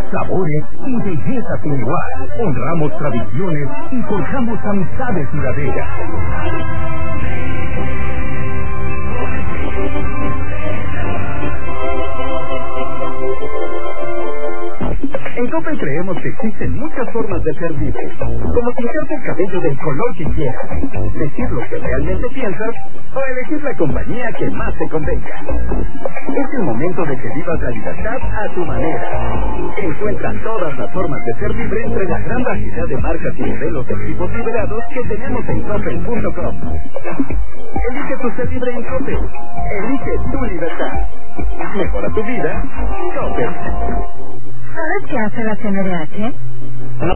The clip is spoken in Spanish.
sabores y belleza sin igual. Honramos tradiciones y forjamos amistades duraderas. En Coppel creemos que existen muchas formas de ser libre, como pintarte el cabello del color que quieras, decir lo que realmente piensas o elegir la compañía que más te convenga. Es el momento de que vivas la libertad a tu manera. Encuentra todas las formas de ser libre entre la gran variedad de marcas y modelos de equipos liberados que tenemos en Coppel.com. Elige tu ser libre en Coppel. Elige tu libertad. Mejora tu vida. Coppel. ¿Sabes qué hace la CNDH?